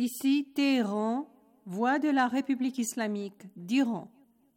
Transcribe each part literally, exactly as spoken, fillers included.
Ici Téhéran, voix de la République islamique d'Iran.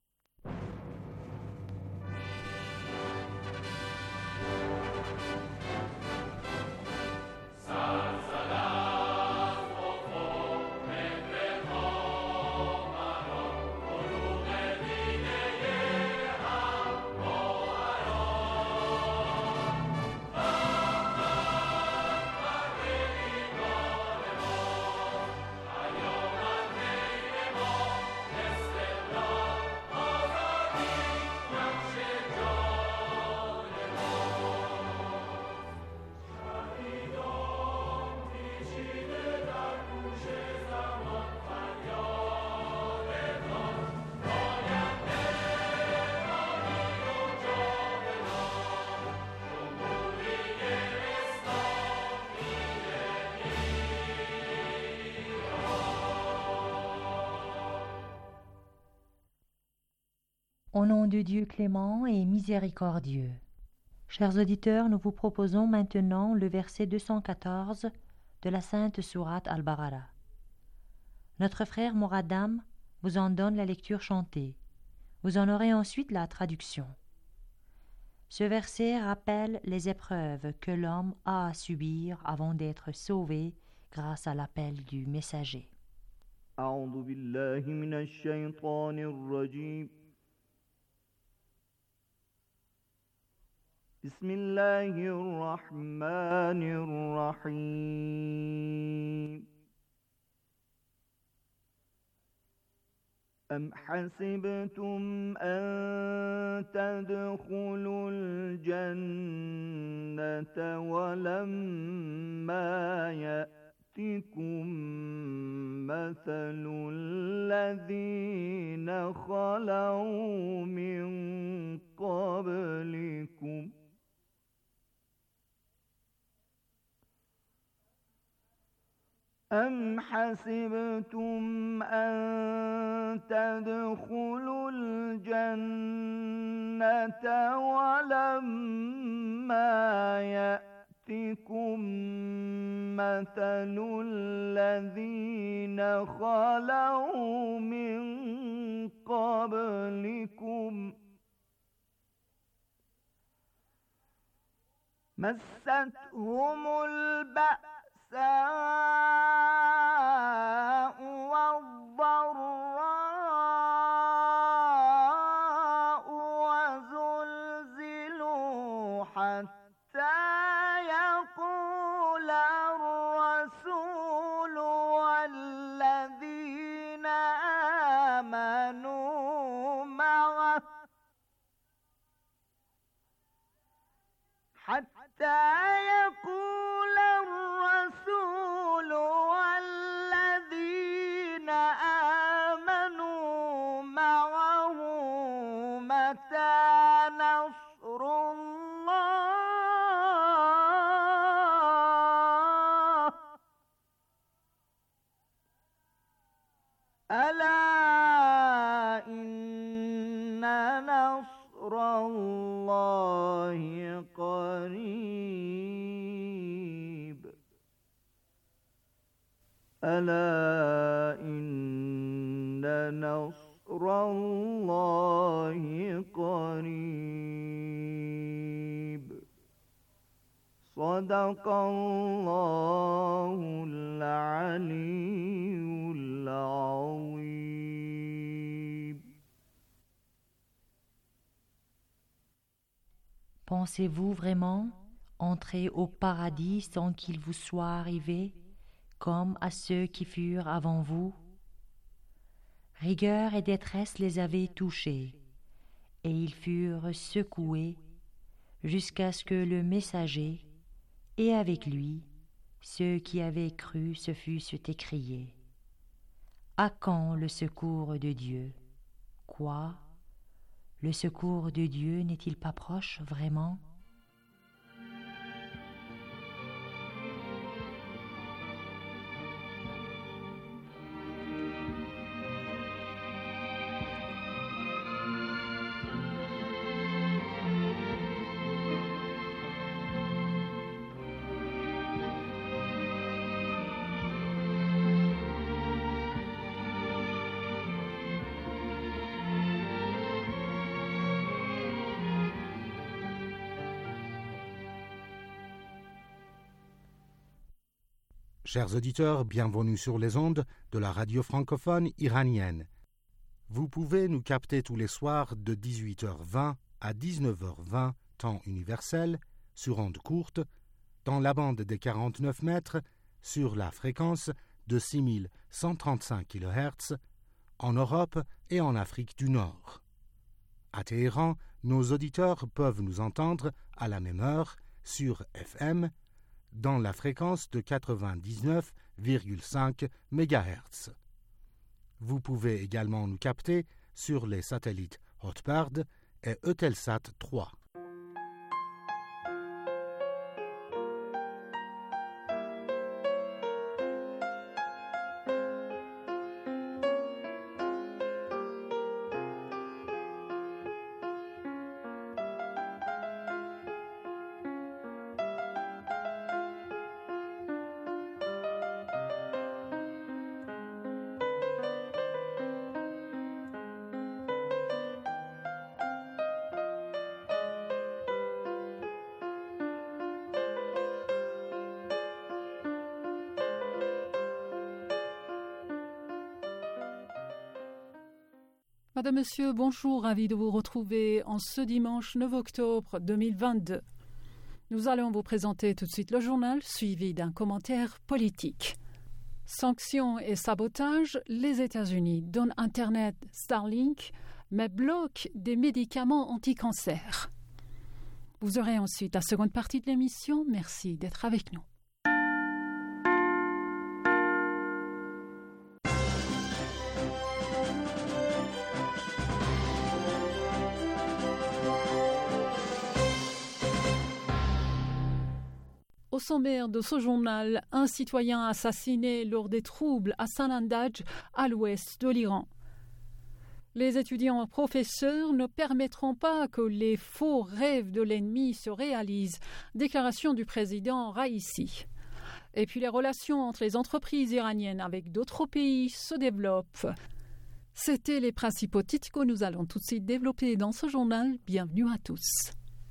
Au nom de Dieu clément et miséricordieux. Chers auditeurs, nous vous proposons maintenant le verset deux cent quatorze de la sainte sourate Al-Baqara. Notre frère Moradam vous en donne la lecture chantée. Vous en aurez ensuite la traduction. Ce verset rappelle les épreuves que l'homme a à subir avant d'être sauvé grâce à l'appel du messager. أعوذ بالله من الشيطان الرجيم بسم الله الرحمن الرحيم أم حسبتم أن تدخلوا الجنة ولما يأتكم مثل الذين خلوا من قبلكم أم حسبتم أن تدخلوا الجنة ولما يأتكم مثل الذين خلوا من قبلكم مستهم البأساء والضراء وزلزلوا حتى يقول الرسول والذين آمنوا معه حتى يقول الرسول والذين آمنوا معه متى نصر الله ألا إن نصر الله قريب ألا إن نصر الله قريب صدق الله العلي العظيم. Pensez-vous vraiment entrer au paradis sans qu'il vous soit arrivé, comme à ceux qui furent avant vous? Rigueur et détresse les avaient touchés, et ils furent secoués jusqu'à ce que le messager, et avec lui, ceux qui avaient cru se fussent écriés. À quand le secours de Dieu? Quoi? Le secours de Dieu n'est-il pas proche vraiment? Chers auditeurs, bienvenue sur les ondes de la radio francophone iranienne. Vous pouvez nous capter tous les soirs de dix-huit heures vingt à dix-neuf heures vingt, temps universel, sur ondes courtes, dans la bande des quarante-neuf mètres, sur la fréquence de six mille cent trente-cinq kilohertz, en Europe et en Afrique du Nord. À Téhéran, nos auditeurs peuvent nous entendre à la même heure sur F M, dans la fréquence de quatre-vingt-dix-neuf virgule cinq mégahertz. Vous pouvez également nous capter sur les satellites Hotbird et Eutelsat trois. Madame, Monsieur, bonjour, ravi de vous retrouver en ce dimanche neuf octobre deux mille vingt-deux. Nous allons vous présenter tout de suite le journal, suivi d'un commentaire politique. Sanctions et sabotage, les États-Unis donnent Internet Starlink, mais bloquent des médicaments anti-cancer. Vous aurez ensuite la seconde partie de l'émission. Merci d'être avec nous. Au sommaire de ce journal, un citoyen assassiné lors des troubles à Sanandaj, à l'ouest de l'Iran. Les étudiants professeurs ne permettront pas que les faux rêves de l'ennemi se réalisent. Déclaration du président Raïssi. Et puis les relations entre les entreprises iraniennes avec d'autres pays se développent. C'étaient les principaux titres que nous allons tout de suite développer dans ce journal. Bienvenue à tous.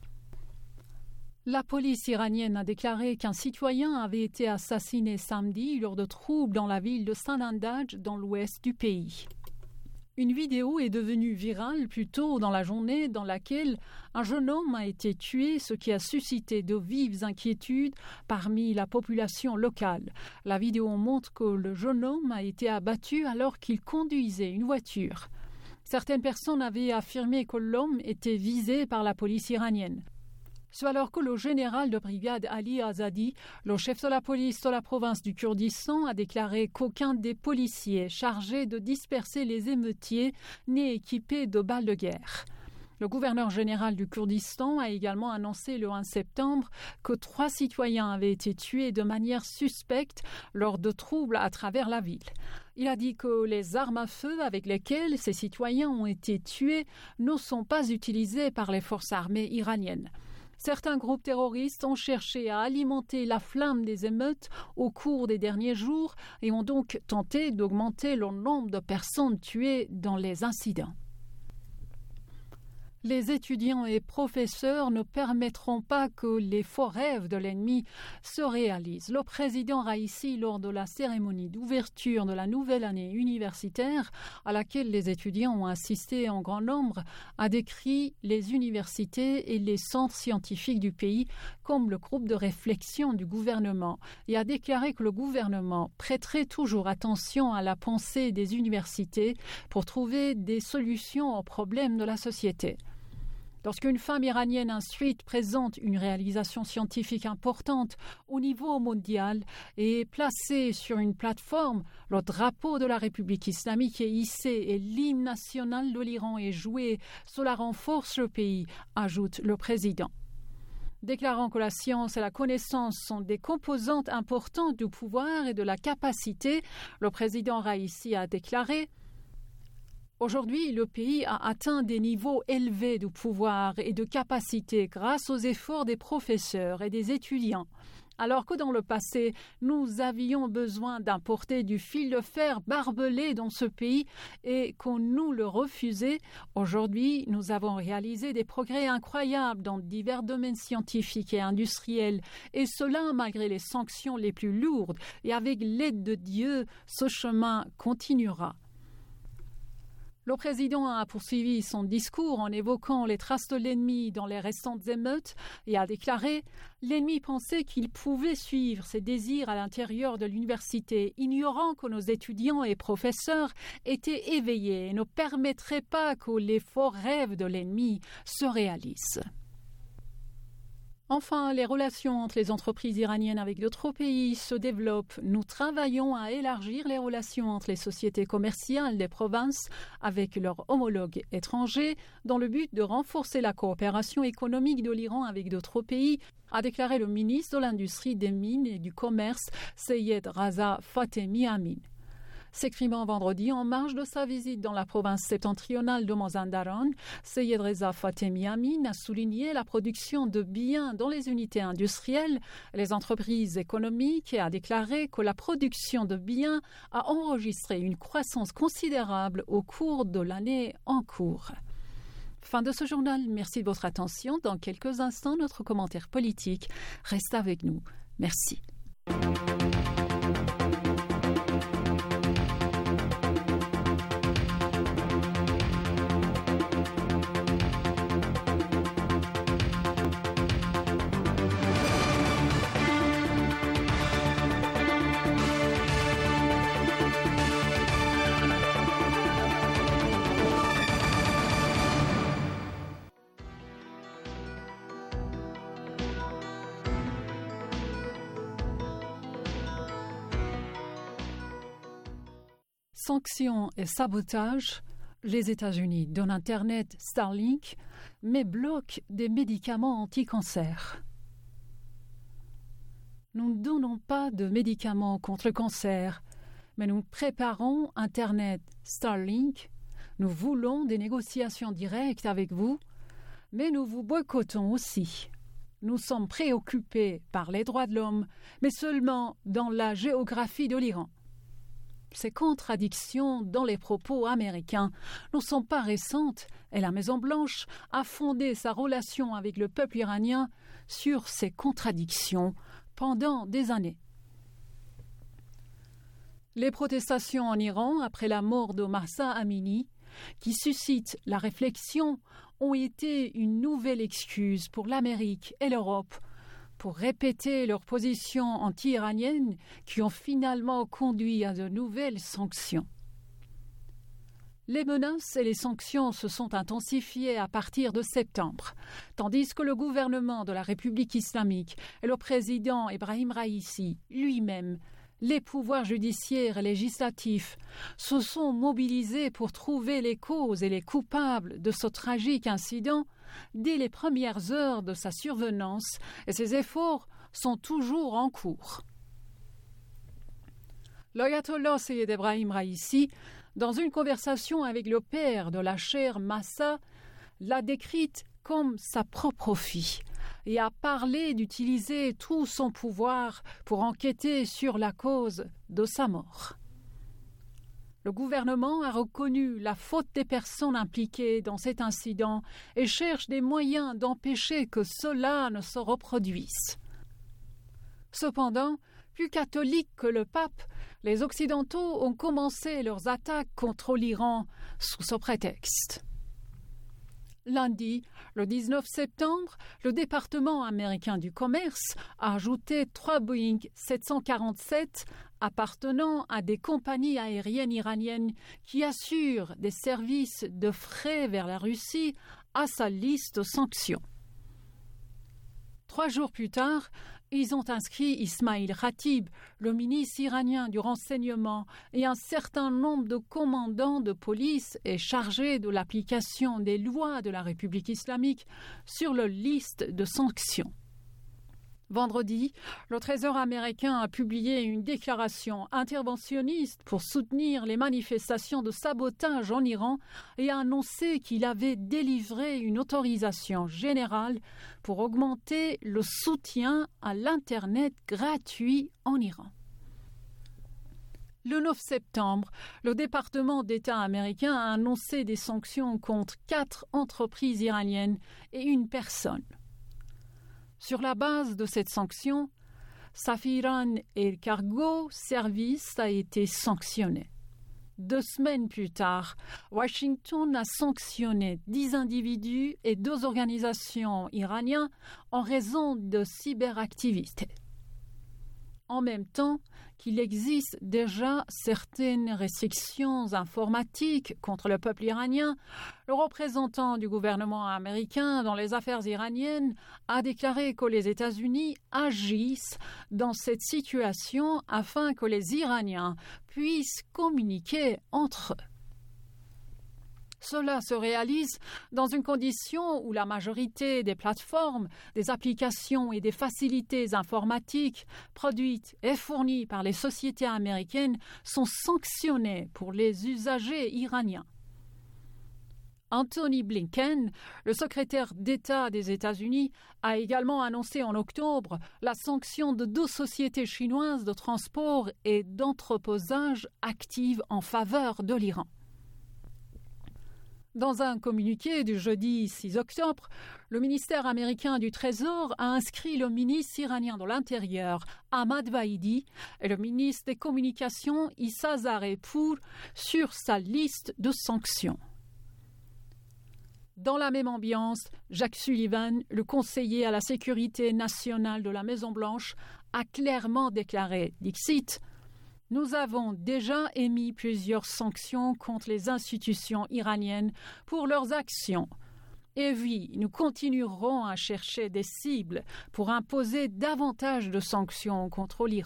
La police iranienne a déclaré qu'un citoyen avait été assassiné samedi lors de troubles dans la ville de Sanandaj, dans l'ouest du pays. Une vidéo est devenue virale plus tôt dans la journée dans laquelle un jeune homme a été tué, ce qui a suscité de vives inquiétudes parmi la population locale. La vidéo montre que le jeune homme a été abattu alors qu'il conduisait une voiture. Certaines personnes avaient affirmé que l'homme était visé par la police iranienne. C'est alors que le général de brigade Ali Azadi, le chef de la police de la province du Kurdistan, a déclaré qu'aucun des policiers chargés de disperser les émeutiers n'est équipé de balles de guerre. Le gouverneur général du Kurdistan a également annoncé le onze septembre que trois citoyens avaient été tués de manière suspecte lors de troubles à travers la ville. Il a dit que les armes à feu avec lesquelles ces citoyens ont été tués ne sont pas utilisées par les forces armées iraniennes. Certains groupes terroristes ont cherché à alimenter la flamme des émeutes au cours des derniers jours et ont donc tenté d'augmenter le nombre de personnes tuées dans les incidents. Les étudiants et professeurs ne permettront pas que les faux rêves de l'ennemi se réalisent. Le président Raïssi, lors de la cérémonie d'ouverture de la nouvelle année universitaire, à laquelle les étudiants ont assisté en grand nombre, a décrit les universités et les centres scientifiques du pays comme le groupe de réflexion du gouvernement et a déclaré que le gouvernement prêterait toujours attention à la pensée des universités pour trouver des solutions aux problèmes de la société. Lorsqu'une femme iranienne instruite présente une réalisation scientifique importante au niveau mondial et est placée sur une plateforme, le drapeau de la République islamique est hissé et l'hymne national de l'Iran est joué, cela renforce le pays, ajoute le président. Déclarant que la science et la connaissance sont des composantes importantes du pouvoir et de la capacité, le président Raïssi a déclaré: Aujourd'hui, le pays a atteint des niveaux élevés de pouvoir et de capacité grâce aux efforts des professeurs et des étudiants. Alors que dans le passé, nous avions besoin d'importer du fil de fer barbelé dans ce pays et qu'on nous le refusait, aujourd'hui, nous avons réalisé des progrès incroyables dans divers domaines scientifiques et industriels, et cela malgré les sanctions les plus lourdes, et avec l'aide de Dieu, ce chemin continuera. Le président a poursuivi son discours en évoquant les traces de l'ennemi dans les récentes émeutes et a déclaré « L'ennemi pensait qu'il pouvait suivre ses désirs à l'intérieur de l'université, ignorant que nos étudiants et professeurs étaient éveillés et ne permettraient pas que les faux rêves de l'ennemi se réalisent. » Enfin, les relations entre les entreprises iraniennes avec d'autres pays se développent. Nous travaillons à élargir les relations entre les sociétés commerciales des provinces avec leurs homologues étrangers dans le but de renforcer la coopération économique de l'Iran avec d'autres pays, a déclaré le ministre de l'Industrie, des Mines et du Commerce, Seyed Raza Fatemi Amin. S'exprimant vendredi en marge de sa visite dans la province septentrionale de Mazandaran, Seyed Reza Fatemi Amin a souligné la production de biens dans les unités industrielles, les entreprises économiques et a déclaré que la production de biens a enregistré une croissance considérable au cours de l'année en cours. Fin de ce journal, merci de votre attention. Dans quelques instants, notre commentaire politique. Reste avec nous. Merci. Sanctions et sabotage, les États-Unis donnent Internet Starlink, mais bloquent des médicaments anti-cancer. Nous ne donnons pas de médicaments contre le cancer, mais nous préparons Internet Starlink. Nous voulons des négociations directes avec vous, mais nous vous boycottons aussi. Nous sommes préoccupés par les droits de l'homme, mais seulement dans la géographie de l'Iran. Ces contradictions dans les propos américains ne sont pas récentes et la Maison-Blanche a fondé sa relation avec le peuple iranien sur ces contradictions pendant des années. Les protestations en Iran après la mort de Mahsa Amini, qui suscitent la réflexion, ont été une nouvelle excuse pour l'Amérique et l'Europe pour répéter leurs positions anti-iraniennes qui ont finalement conduit à de nouvelles sanctions. Les menaces et les sanctions se sont intensifiées à partir de septembre, tandis que le gouvernement de la République islamique et le président Ebrahim Raïssi lui-même, les pouvoirs judiciaires et législatifs se sont mobilisés pour trouver les causes et les coupables de ce tragique incident dès les premières heures de sa survenance, et ces efforts sont toujours en cours. L'ayatollah Seyed Ebrahim Raïssi, dans une conversation avec le père de la chère Mahsa, l'a décrite comme sa propre fille et a parlé d'utiliser tout son pouvoir pour enquêter sur la cause de sa mort. Le gouvernement a reconnu la faute des personnes impliquées dans cet incident et cherche des moyens d'empêcher que cela ne se reproduise. Cependant, plus catholiques que le pape, les Occidentaux ont commencé leurs attaques contre l'Iran sous ce prétexte. Lundi, le dix-neuf septembre, le département américain du commerce a ajouté trois Boeing sept cent quarante-sept appartenant à des compagnies aériennes iraniennes qui assurent des services de fret vers la Russie à sa liste de sanctions. Trois jours plus tard, ils ont inscrit Ismail Khatib, le ministre iranien du renseignement, et un certain nombre de commandants de police et chargés de l'application des lois de la République islamique sur leur liste de sanctions. Vendredi, le Trésor américain a publié une déclaration interventionniste pour soutenir les manifestations de sabotage en Iran et a annoncé qu'il avait délivré une autorisation générale pour augmenter le soutien à l'Internet gratuit en Iran. Le neuf septembre, le département d'État américain a annoncé des sanctions contre quatre entreprises iraniennes et une personne. Sur la base de cette sanction, Safiran Air Cargo Service a été sanctionné. Deux semaines plus tard, Washington a sanctionné dix individus et deux organisations iraniennes en raison de cyberactivité. En même temps qu'il existe déjà certaines restrictions informatiques contre le peuple iranien, le représentant du gouvernement américain dans les affaires iraniennes a déclaré que les États-Unis agissent dans cette situation afin que les Iraniens puissent communiquer entre eux. Cela se réalise dans une condition où la majorité des plateformes, des applications et des facilités informatiques produites et fournies par les sociétés américaines sont sanctionnées pour les usagers iraniens. Anthony Blinken, le secrétaire d'État des États-Unis, a également annoncé en octobre la sanction de deux sociétés chinoises de transport et d'entreposage actives en faveur de l'Iran. Dans un communiqué du jeudi six octobre, le ministère américain du Trésor a inscrit le ministre iranien de l'Intérieur, Ahmad Vahidi, et le ministre des Communications, Issa Zarepour, sur sa liste de sanctions. Dans la même ambiance, Jake Sullivan, le conseiller à la sécurité nationale de la Maison-Blanche, a clairement déclaré, dixit, « Nous avons déjà émis plusieurs sanctions contre les institutions iraniennes pour leurs actions. Et oui, nous continuerons à chercher des cibles pour imposer davantage de sanctions contre l'Iran. »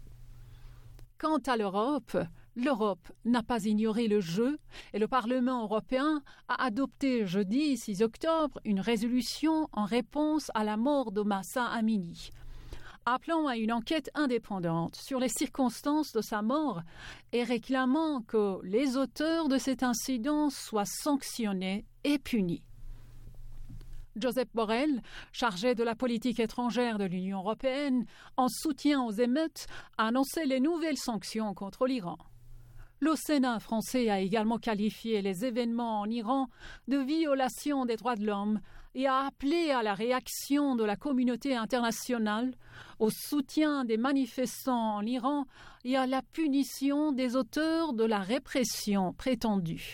Quant à l'Europe, l'Europe n'a pas ignoré le jeu et le Parlement européen a adopté jeudi six octobre une résolution en réponse à la mort de Mahsa Amini, appelant à une enquête indépendante sur les circonstances de sa mort et réclamant que les auteurs de cet incident soient sanctionnés et punis. Josep Borrell, chargé de la politique étrangère de l'Union européenne, en soutien aux émeutes, a annoncé les nouvelles sanctions contre l'Iran. Le Sénat français a également qualifié les événements en Iran de violation des droits de l'homme et a appelé à la réaction de la communauté internationale, au soutien des manifestants en Iran et à la punition des auteurs de la répression prétendue.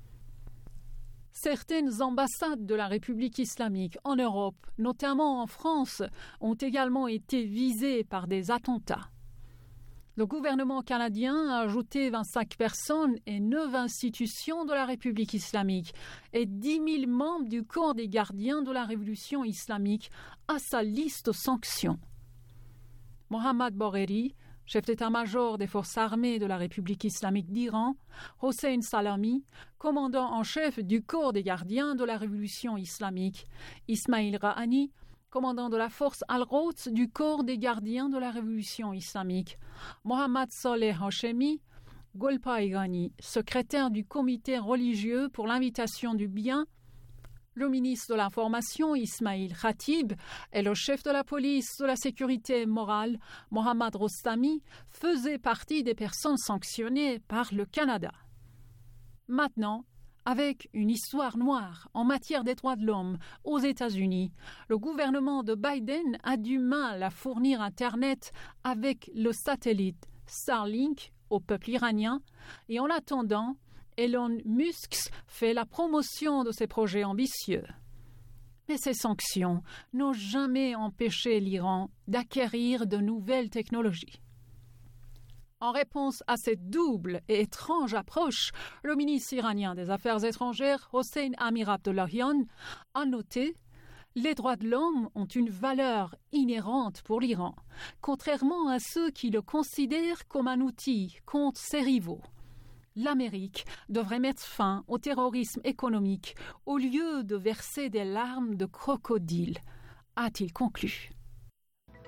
Certaines ambassades de la République islamique en Europe, notamment en France, ont également été visées par des attentats. Le gouvernement canadien a ajouté vingt-cinq personnes et neuf institutions de la République islamique et dix mille membres du corps des gardiens de la Révolution islamique à sa liste de sanctions. Mohammad Bogheri, chef d'état-major des forces armées de la République islamique d'Iran, Hossein Salami, commandant en chef du corps des gardiens de la Révolution islamique, Ismail Rahani, commandant de la force Al-Quds du corps des gardiens de la Révolution islamique, Mohammad Saleh Hashemi, Golpa Irani, secrétaire du comité religieux pour l'invitation du bien, le ministre de l'Information Ismail Khatib et le chef de la police de la sécurité morale Mohammad Rostami faisaient partie des personnes sanctionnées par le Canada. Maintenant, avec une histoire noire en matière des droits de l'homme aux États-Unis, le gouvernement de Biden a du mal à fournir Internet avec le satellite Starlink au peuple iranien et en attendant, Elon Musk fait la promotion de ses projets ambitieux. Mais ces sanctions n'ont jamais empêché l'Iran d'acquérir de nouvelles technologies. En réponse à cette double et étrange approche, le ministre iranien des Affaires étrangères, Hossein Amir-Abdollahian, a noté « Les droits de l'homme ont une valeur inhérente pour l'Iran, contrairement à ceux qui le considèrent comme un outil contre ses rivaux. L'Amérique devrait mettre fin au terrorisme économique au lieu de verser des larmes de crocodile », a-t-il conclu.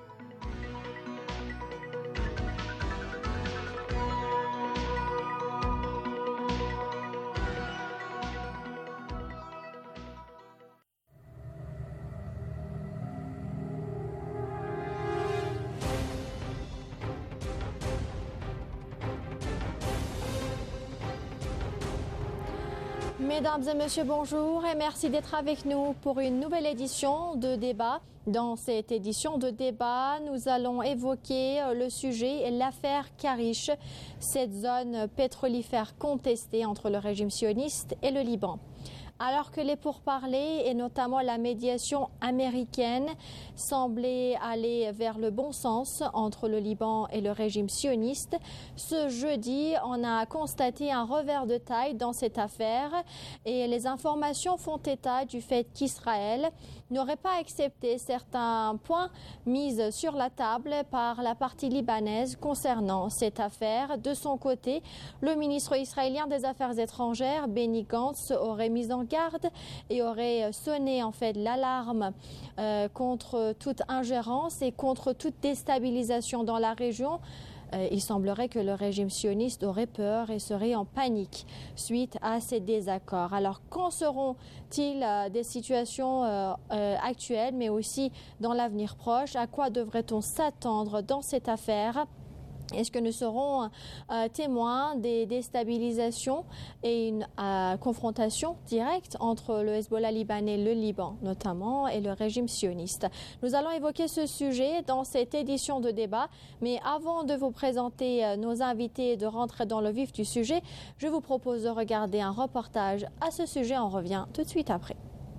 Mesdames et messieurs, bonjour et merci d'être avec nous pour une nouvelle édition de débat. Dans cette édition de débat, nous allons évoquer le sujet et l'affaire Karish, cette zone pétrolifère contestée entre le régime sioniste et le Liban. Alors que les pourparlers et notamment la médiation américaine semblaient aller vers le bon sens entre le Liban et le régime sioniste, ce jeudi, on a constaté un revers de taille dans cette affaire et les informations font état du fait qu'Israël n'aurait pas accepté certains points mis sur la table par la partie libanaise concernant cette affaire. De son côté, le ministre israélien des Affaires étrangères, Benny Gantz, aurait mis en garde et aurait sonné en fait l'alarme euh, contre toute ingérence et contre toute déstabilisation dans la région. Euh, il semblerait que le régime sioniste aurait peur et serait en panique suite à ces désaccords. Alors, qu'en seront-ils euh, des situations euh, euh, actuelles, mais aussi dans l'avenir proche? À quoi devrait-on s'attendre dans cette affaire? Est-ce que nous serons euh, témoins des déstabilisations et une euh, confrontation directe entre le Hezbollah libanais, le Liban notamment, et le régime sioniste? Nous allons évoquer ce sujet dans cette édition de débat, mais avant de vous présenter euh, nos invités et de rentrer dans le vif du sujet, je vous propose de regarder un reportage à ce sujet. On revient tout de suite après.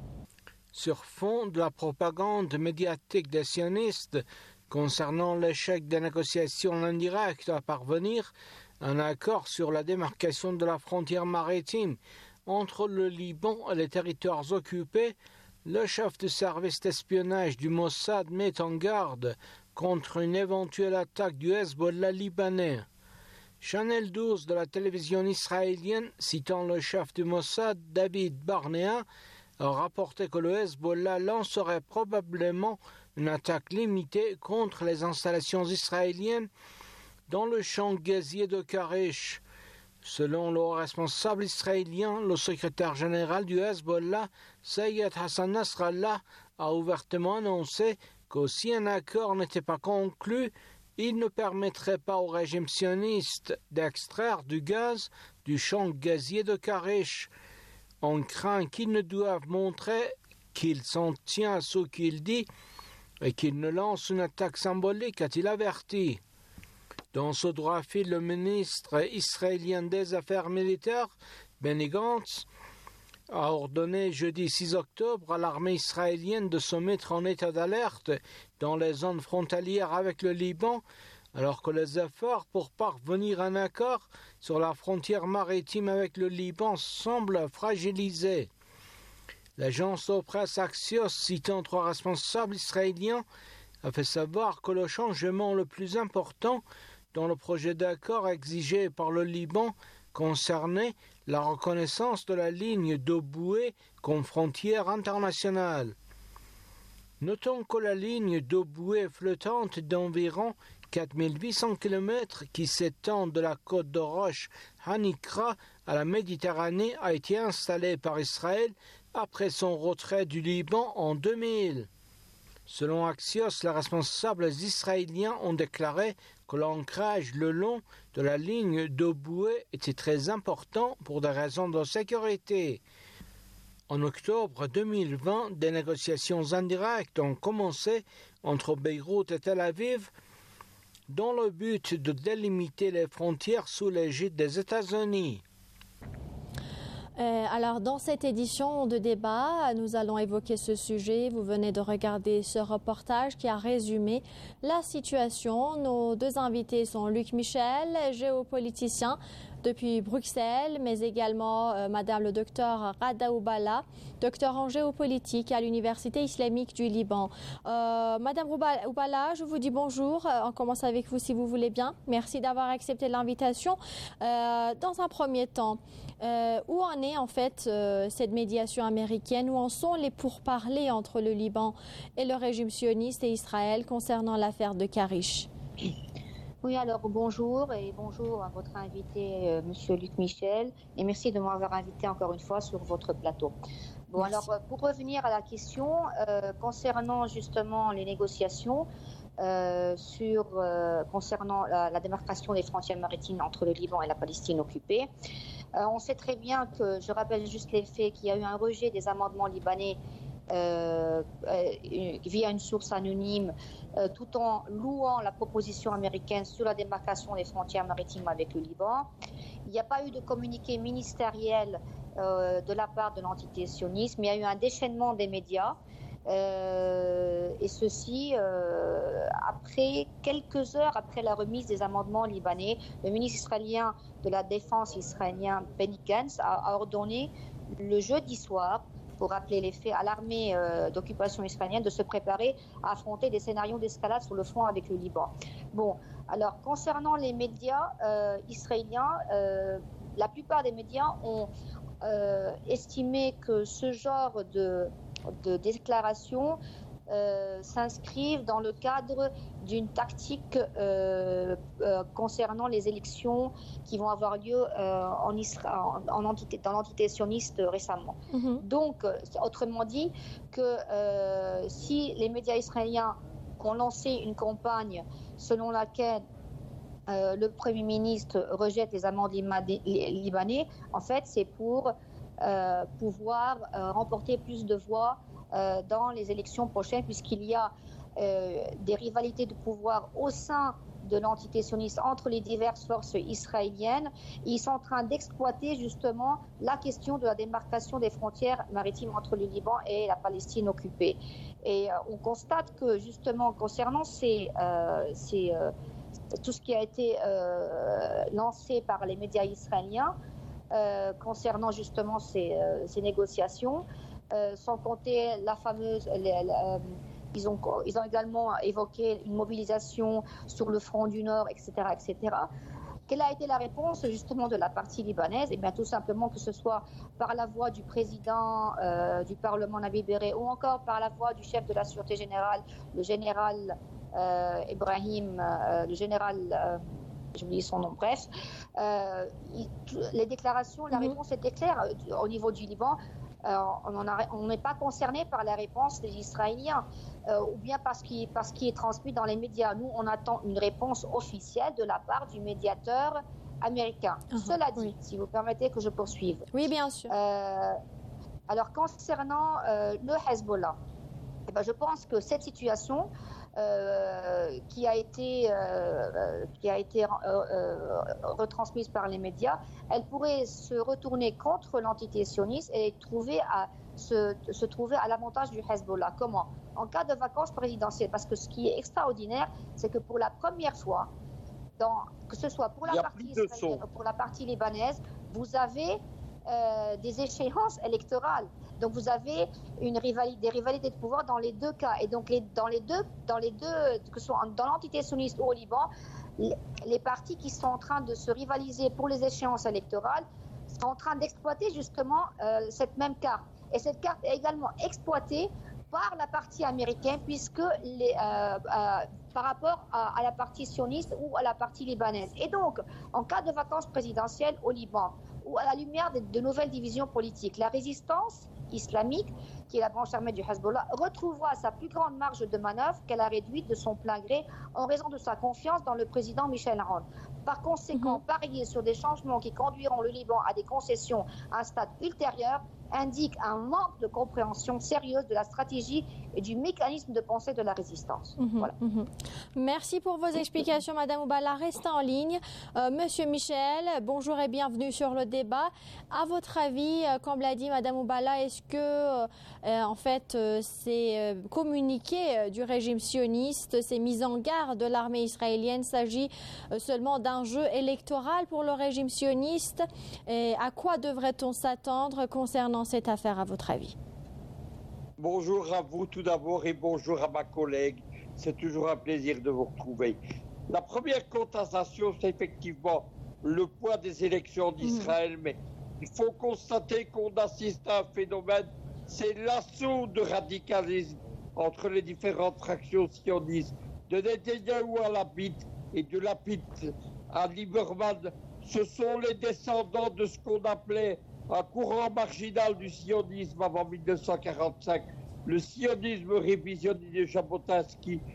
Sur fond de la propagande médiatique des sionistes, concernant l'échec des négociations en direct à parvenir à un accord sur la démarcation de la frontière maritime entre le Liban et les territoires occupés, le chef du service d'espionnage du Mossad met en garde contre une éventuelle attaque du Hezbollah libanais. Channel douze de la télévision israélienne, citant le chef du Mossad, David Barnea, a rapporté que le Hezbollah lancerait probablement une attaque limitée contre les installations israéliennes dans le champ gazier de Karish. Selon le responsable israélien, le secrétaire général du Hezbollah, Sayed Hassan Nasrallah, a ouvertement annoncé que si un accord n'était pas conclu, il ne permettrait pas au régime sioniste d'extraire du gaz du champ gazier de Karish. On craint qu'il ne doive montrer qu'il s'en tient à ce qu'il dit et qu'il ne lance une attaque symbolique, a-t-il averti. Dans ce droit fil, le ministre israélien des Affaires militaires, Benny Gantz, a ordonné jeudi six octobre à l'armée israélienne de se mettre en état d'alerte dans les zones frontalières avec le Liban, alors que les efforts pour parvenir à un accord sur la frontière maritime avec le Liban semblent fragilisés. L'agence de presse Axios, citant trois responsables israéliens, a fait savoir que le changement le plus important dans le projet d'accord exigé par le Liban concernait la reconnaissance de la ligne de bouée comme frontière internationale. Notons que la ligne de bouée flottante d'environ quatre mille huit cents kilomètres qui s'étend de la côte de roche Hanikra à la Méditerranée a été installée par Israël après son retrait du Liban en deux mille. Selon Axios, les responsables israéliens ont déclaré que l'ancrage le long de la ligne de bouée était très important pour des raisons de sécurité. En octobre deux mille vingt, des négociations indirectes ont commencé entre Beyrouth et Tel Aviv dans le but de délimiter les frontières sous l'égide des États-Unis. Euh, alors, dans cette édition de débat, nous allons évoquer ce sujet. Vous venez de regarder ce reportage qui a résumé la situation. Nos deux invités sont Luc Michel, géopoliticien depuis Bruxelles, mais également euh, Madame le docteur Rada Oubala, docteur en géopolitique à l'Université islamique du Liban. Euh, Madame Oubala, je vous dis bonjour. On commence avec vous si vous voulez bien. Merci d'avoir accepté l'invitation. Euh, dans un premier temps, euh, où en est en fait euh, cette médiation américaine? Où en sont les pourparlers entre le Liban et le régime sioniste et Israël concernant l'affaire de Karish? Oui, alors bonjour et bonjour à votre invité, euh, Monsieur Luc Michel, et merci de m'avoir invité encore une fois sur votre plateau. Bon, merci. Alors pour revenir à la question euh, concernant justement les négociations, euh, sur, euh, concernant la, la démarcation des frontières maritimes entre le Liban et la Palestine occupée. Euh, on sait très bien que, je rappelle juste les faits, qu'il y a eu un rejet des amendements libanais euh, euh, via une source anonyme, euh, tout en louant la proposition américaine sur la démarcation des frontières maritimes avec le Liban. Il n'y a pas eu de communiqué ministériel euh, de la part de l'entité sioniste, mais il y a eu un déchaînement des médias. Euh, et ceci euh, après quelques heures après la remise des amendements libanais. Le ministre israélien de la Défense israélien Benny Gantz a, a ordonné le jeudi soir, pour rappeler les faits, à l'armée euh, d'occupation israélienne de se préparer à affronter des scénarios d'escalade sur le front avec le Liban. Bon, alors concernant les médias euh, israéliens, euh, la plupart des médias ont euh, estimé que ce genre de de déclarations euh, s'inscrivent dans le cadre d'une tactique euh, euh, concernant les élections qui vont avoir lieu euh, en Isra- en, en entité, dans l'entité sioniste récemment. Mm-hmm. Donc, autrement dit, que euh, si les médias israéliens ont lancé une campagne selon laquelle euh, le Premier ministre rejette les amendes libanais, en fait, c'est pour Euh, pouvoir euh, remporter plus de voix euh, dans les élections prochaines, puisqu'il y a euh, des rivalités de pouvoir au sein de l'entité sioniste entre les diverses forces israéliennes. Ils sont en train d'exploiter justement la question de la démarcation des frontières maritimes entre le Liban et la Palestine occupée. Et euh, on constate que justement concernant ces, euh, ces, euh, tout ce qui a été euh, lancé par les médias israéliens, Euh, concernant justement ces, euh, ces négociations, euh, sans compter la fameuse... Les, la, euh, ils, ont, ils ont également évoqué une mobilisation sur le front du Nord, et cetera, et cetera. Quelle a été la réponse justement de la partie libanaise? Eh bien, tout simplement que ce soit par la voix du président euh, du Parlement Nabil Berri ou encore par la voix du chef de la Sûreté générale, le général euh, Ibrahim, euh, le général... Euh, j'oublie son nom, bref, euh, il, les déclarations, la mm-hmm. réponse était claire euh, au niveau du Liban. Euh, on n'est pas concerné par la réponse des Israéliens, euh, ou bien parce qu'il, parce qu'il est transmis dans les médias. Nous, on attend une réponse officielle de la part du médiateur américain. Uh-huh, Cela dit, oui. Si vous permettez que je poursuive. Oui, bien sûr. Euh, alors, concernant euh, le Hezbollah, eh ben, je pense que cette situation... Euh, qui a été, euh, qui a été euh, euh, retransmise par les médias, elle pourrait se retourner contre l'entité sioniste et trouver à, se, se trouver à l'avantage du Hezbollah. Comment? En cas de vacances présidentielles. Parce que ce qui est extraordinaire, c'est que pour la première fois, dans, que ce soit pour la partie israélienne ou pour la partie libanaise, vous avez euh, des échéances électorales. Donc vous avez une rivalité, des rivalités de pouvoir dans les deux cas. Et donc les, dans les deux, dans les deux, que ce soit dans l'entité sioniste ou au Liban, les, les partis qui sont en train de se rivaliser pour les échéances électorales sont en train d'exploiter justement euh, cette même carte. Et cette carte est également exploitée par la partie américaine, puisque les, euh, euh, par rapport à, à la partie sioniste ou à la partie libanaise. Et donc, en cas de vacances présidentielles au Liban, ou à la lumière de, de nouvelles divisions politiques, la résistance islamique, qui est la branche armée du Hezbollah, retrouvera sa plus grande marge de manœuvre qu'elle a réduite de son plein gré en raison de sa confiance dans le président Michel Aoun. Par conséquent, mm-hmm. parier sur des changements qui conduiront le Liban à des concessions à un stade ultérieur indique un manque de compréhension sérieuse de la stratégie et du mécanisme de pensée de la résistance. Mmh, voilà. Mmh. Merci pour vos explications, Madame Oubala. Restez en ligne. Euh, Monsieur Michel, bonjour et bienvenue sur le débat. À votre avis, euh, comme l'a dit Madame Oubala, est-ce que, euh, en fait, euh, ces euh, communiqués euh, du régime sioniste, ces mises en garde de l'armée israélienne, s'agit euh, seulement d'un jeu électoral pour le régime sioniste? Et à quoi devrait-on s'attendre concernant cette affaire, à votre avis? Bonjour à vous tout d'abord et bonjour à ma collègue. C'est toujours un plaisir de vous retrouver. La première constatation, c'est effectivement le poids des élections d'Israël, mmh. mais il faut constater qu'on assiste à un phénomène, c'est l'assaut de radicalisme entre les différentes fractions sionistes, de Netanyahou à Lapid et de Lapid à Lieberman. Ce sont les descendants de ce qu'on appelait un courant marginal du sionisme avant mille neuf cent quarante-cinq, le sionisme révisionniste de Jabotinsky, qui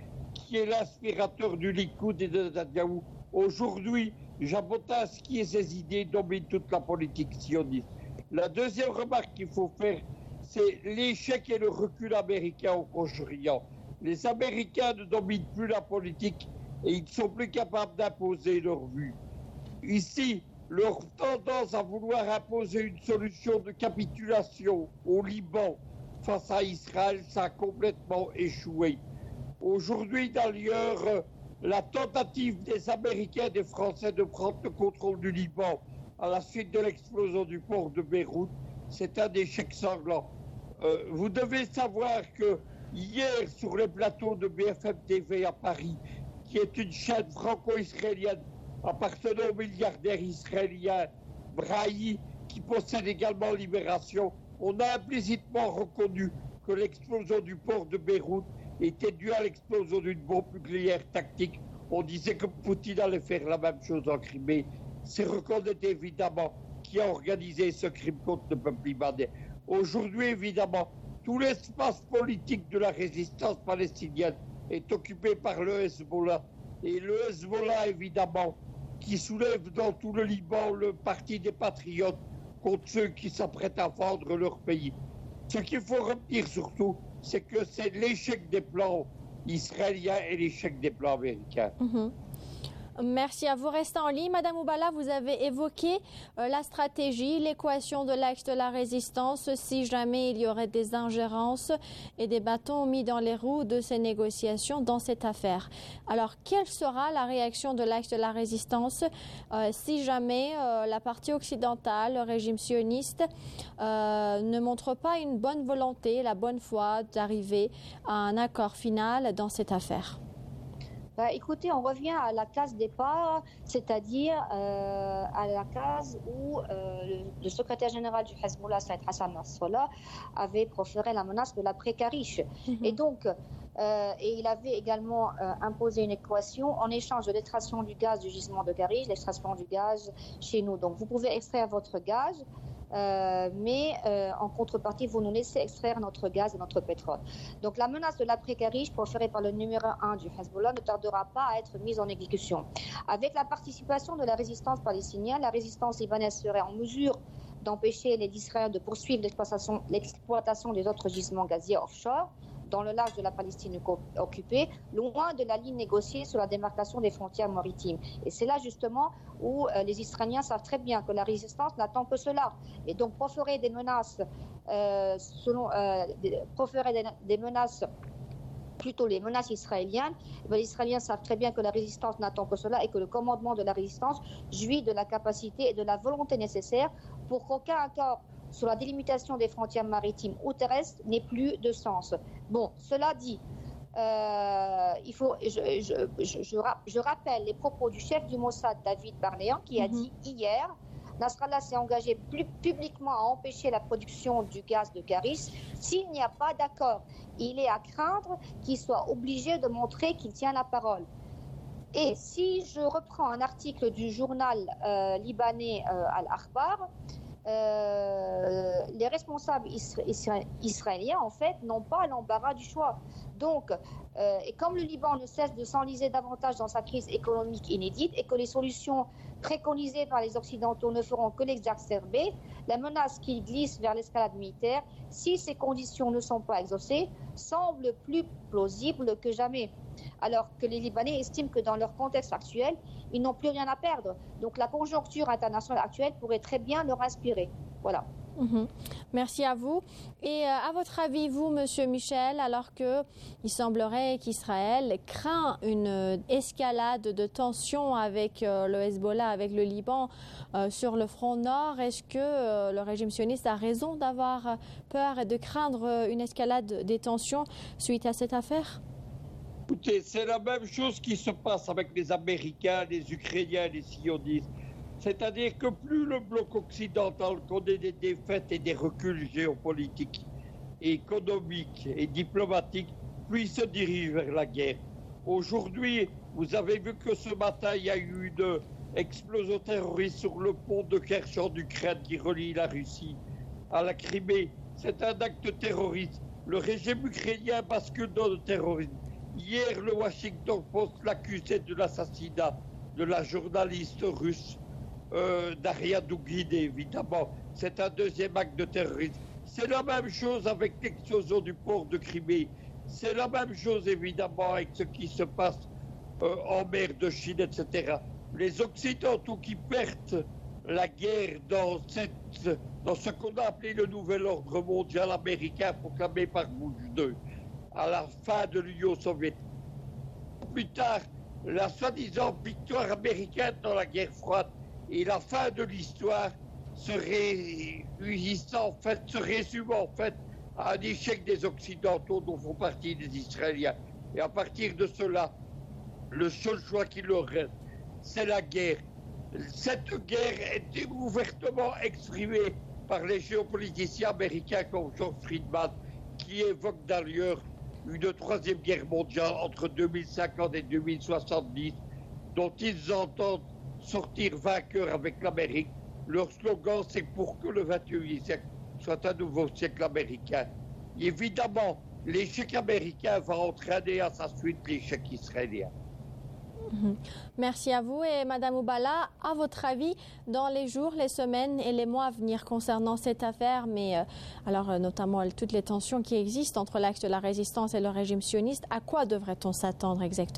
qui est l'inspirateur du Likoud et de Netanyahou. Aujourd'hui, Jabotinsky et ses idées dominent toute la politique sioniste. La deuxième remarque qu'il faut faire, c'est l'échec et le recul américain au Proche-Orient. Les Américains ne dominent plus la politique et ils ne sont plus capables d'imposer leur vue. Ici, leur tendance à vouloir imposer une solution de capitulation au Liban face à Israël, ça a complètement échoué. Aujourd'hui, d'ailleurs, la tentative des Américains et des Français de prendre le contrôle du Liban à la suite de l'explosion du port de Beyrouth, c'est un échec sanglant. Euh, vous devez savoir que hier, sur les plateaux de B F M T V à Paris, qui est une chaîne franco-israélienne appartenant au milliardaire israélien Brahi, qui possède également Libération, on a implicitement reconnu que l'explosion du port de Beyrouth était due à l'explosion d'une bombe nucléaire tactique. On disait que Poutine allait faire la même chose en Crimée. C'est reconnaître évidemment qui a organisé ce crime contre le peuple libanais. Aujourd'hui, évidemment, tout l'espace politique de la résistance palestinienne est occupé par le Hezbollah. Et le Hezbollah, évidemment, qui soulève dans tout le Liban le parti des patriotes contre ceux qui s'apprêtent à vendre leur pays. Ce qu'il faut retenir surtout, c'est que c'est l'échec des plans israéliens et l'échec des plans américains. Mmh. Merci à vous. Restez en ligne. Madame Oubala, vous avez évoqué euh, la stratégie, l'équation de l'axe de la résistance si jamais il y aurait des ingérences et des bâtons mis dans les roues de ces négociations dans cette affaire. Alors, quelle sera la réaction de l'axe de la résistance euh, si jamais euh, la partie occidentale, le régime sioniste, euh, ne montre pas une bonne volonté, la bonne foi d'arriver à un accord final dans cette affaire? Bah, écoutez, on revient à la case départ, c'est-à-dire euh, à la case où euh, le, le secrétaire général du Hezbollah, Saïd Hassan Nasrallah, avait proféré la menace de l'après-Karish. Mm-hmm. Et donc, euh, et il avait également euh, imposé une équation en échange de l'extraction du gaz du gisement de Karish, l'extraction du gaz chez nous. Donc, vous pouvez extraire votre gaz, Euh, mais euh, en contrepartie, vous nous laissez extraire notre gaz et notre pétrole. Donc la menace de l'après-Karish, proférée par le numéro un du Hezbollah, ne tardera pas à être mise en exécution. Avec la participation de la résistance palestinienne, la résistance libanaise serait en mesure d'empêcher les Israéliens de poursuivre l'exploitation, l'exploitation des autres gisements gaziers offshore dans le large de la Palestine occupée, loin de la ligne négociée sur la démarcation des frontières maritimes. Et c'est là justement où euh, les Israéliens savent très bien que la résistance n'attend que cela. Et donc proférer des menaces, euh, selon, euh, des, proférer des, des menaces, plutôt les menaces israéliennes, ben, les Israéliens savent très bien que la résistance n'attend que cela et que le commandement de la résistance jouit de la capacité et de la volonté nécessaire pour qu'aucun accord sur la délimitation des frontières maritimes ou terrestres n'ait plus de sens. Bon, cela dit, euh, il faut, je, je, je, je, je rappelle les propos du chef du Mossad, David Barléan, qui a mm-hmm. dit hier, Nasrallah s'est engagé plus publiquement à empêcher la production du gaz de Karish. S'il n'y a pas d'accord, il est à craindre qu'il soit obligé de montrer qu'il tient la parole. Et si je reprends un article du journal euh, libanais euh, Al-Akhbar, Euh, les responsables isra- isra- israéliens, en fait, n'ont pas l'embarras du choix. Donc, euh, et comme le Liban ne cesse de s'enliser davantage dans sa crise économique inédite et que les solutions préconisées par les Occidentaux ne feront que l'exacerber, la menace qui glisse vers l'escalade militaire, si ces conditions ne sont pas exaucées, semble plus plausible que jamais. Alors que les Libanais estiment que dans leur contexte actuel, ils n'ont plus rien à perdre. Donc la conjoncture internationale actuelle pourrait très bien leur inspirer. Voilà. Mmh. Merci à vous. Et euh, à votre avis, vous, Monsieur Michel, alors qu'il semblerait qu'Israël craint une euh, escalade de tensions avec euh, le Hezbollah, avec le Liban euh, sur le front nord, est-ce que euh, le régime sioniste a raison d'avoir peur et de craindre une escalade des tensions suite à cette affaire ? Écoutez, c'est la même chose qui se passe avec les Américains, les Ukrainiens, les sionistes. C'est-à-dire que plus le bloc occidental connaît des défaites et des reculs géopolitiques, économiques et diplomatiques, plus il se dirige vers la guerre. Aujourd'hui, vous avez vu que ce matin, il y a eu une explosion terroriste sur le pont de Kerch en Ukraine qui relie la Russie à la Crimée. C'est un acte terroriste. Le régime ukrainien bascule dans le terrorisme. Hier, le Washington Post l'accusait de l'assassinat de la journaliste russe euh, Daria Dugin, évidemment. C'est un deuxième acte de terrorisme. C'est la même chose avec l'explosion du port de Crimée. C'est la même chose, évidemment, avec ce qui se passe euh, en mer de Chine, et cetera. Les Occidentaux qui perdent la guerre dans, cette, dans ce qu'on a appelé le nouvel ordre mondial américain proclamé par Bush deux à la fin de l'Union soviétique. Plus tard, la soi-disant victoire américaine dans la guerre froide et la fin de l'histoire se réunissant en fait, se résume en fait à un échec des Occidentaux dont font partie les Israéliens. Et à partir de cela, le seul choix qui leur reste, c'est la guerre. Cette guerre est ouvertement exprimée par les géopoliticiens américains comme George Friedman, qui évoque d'ailleurs une troisième guerre mondiale entre deux mille cinquante et deux mille soixante-dix, dont ils entendent sortir vainqueurs avec l'Amérique. Leur slogan, c'est pour que le vingt et unième siècle soit un nouveau siècle américain. Et évidemment, l'échec américain va entraîner à sa suite l'échec israélien. Merci à vous. Et Madame Oubala, à votre avis, dans les jours, les semaines et les mois à venir concernant cette affaire, mais euh, alors euh, notamment toutes les tensions qui existent entre l'axe de la résistance et le régime sioniste, à quoi devrait-on s'attendre exactement ?